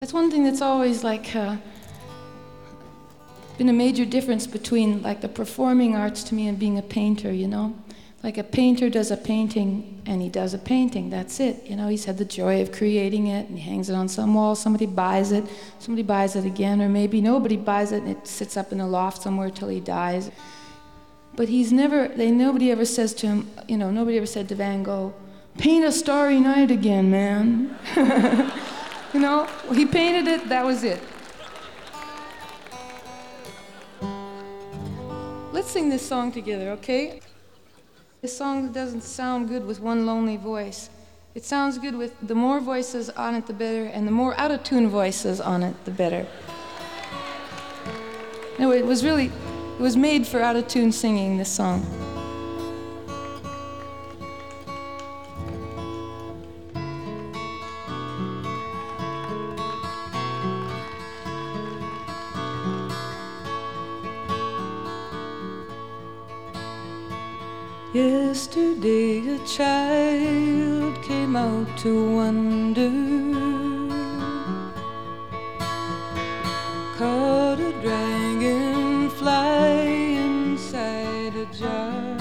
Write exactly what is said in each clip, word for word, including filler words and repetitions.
That's one thing that's always like uh, been a major difference between like the performing arts to me and being a painter, you know? Like a painter does a painting and he does a painting, that's it. You know, he's had the joy of creating it and he hangs it on some wall, somebody buys it, somebody buys it again, or maybe nobody buys it and it sits up in a loft somewhere till he dies. But he's never, they, nobody ever says to him, you know, nobody ever said to Van Gogh, paint a starry night again, man. You know, he painted it, that was it. Let's sing this song together, okay? This song doesn't sound good with one lonely voice. It sounds good with the more voices on it, the better, and the more out-of-tune voices on it, the better. No, it was really, it was made for out-of-tune singing, this song. Yesterday a child came out to wonder, caught a dragonfly inside a jar,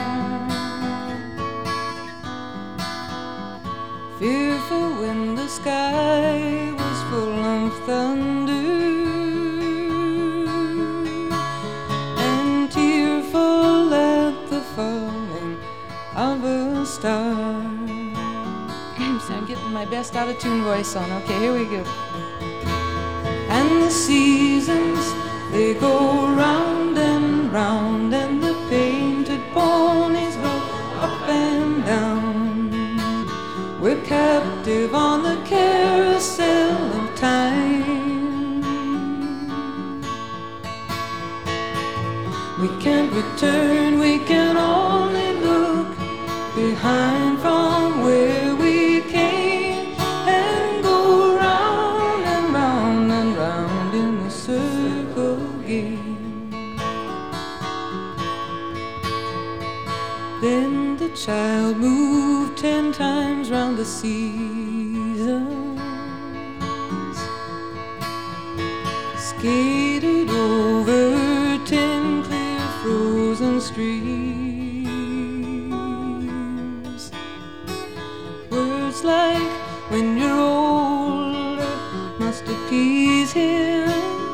fearful when the sky was full of thunder, and tearful at the fall of a star. So I'm getting my best out-of-tune voice on. Okay, here we go. And the seasons, they go round and round, and the painted ponies go up and down. We're captive on the carousel of time. We can't return, we can only look behind from where we came and go round and round and round in the circle game. Then the child moved ten times round the seasons, skated over ten clear frozen streams. Like when you're older must appease him,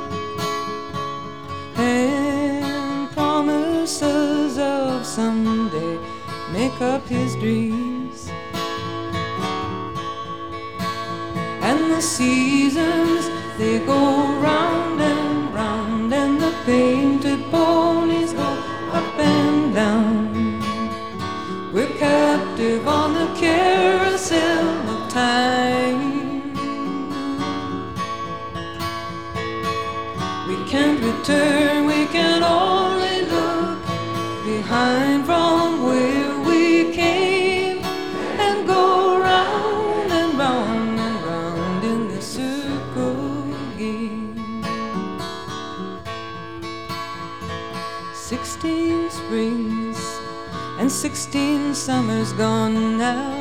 and promises of someday make up his dreams. And the seasons, they go round and round, and the painted ponies go up and down. We're captive on the carousel of time. We can't return, we can only look behind from where we came and go round and round and round in the circle game. Sixteen springs and sixteen summers gone now.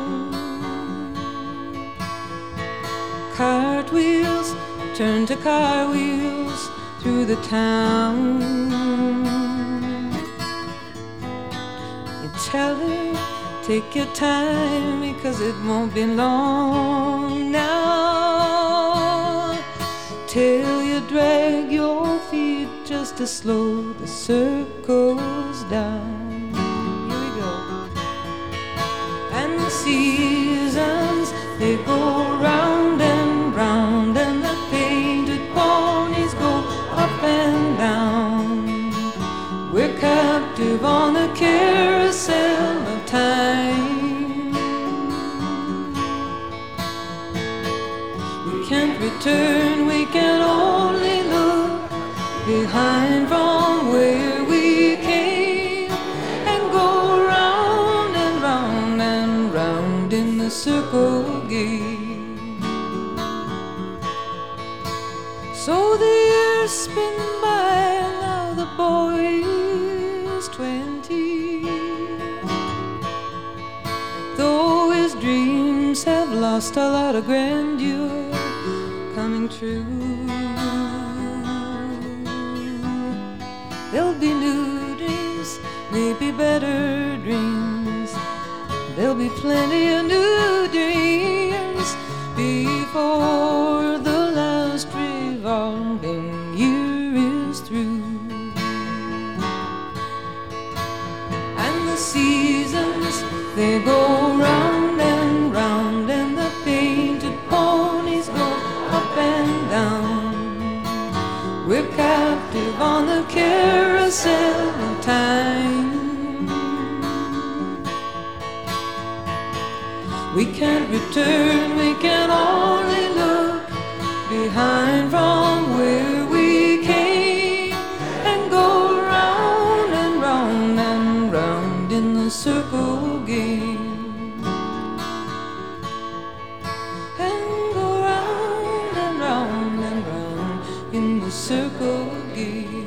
Cartwheels turn to car wheels through the town. You tell her, take your time because it won't be long now, till you drag your feet just to slow the circles down. Seasons, they go round and round, and the painted ponies go up and down. We're captive on the carousel of time. We can't return, we can only look behind from where we came and go round and round and round in the circle game. So the years spin by, now the boy is twenty, though his dreams have lost a lot of grandeur. Come true. There'll be new dreams, maybe better dreams. There'll be plenty of new dreams before the last revolving year is through. And the seasons, they go round and round, and the painted ponies go up and down. We're captive on the carousel of time. We can't return, we can only look behind from where we came, and go round and round and round in the circle game. And go round and round and round in the circle game.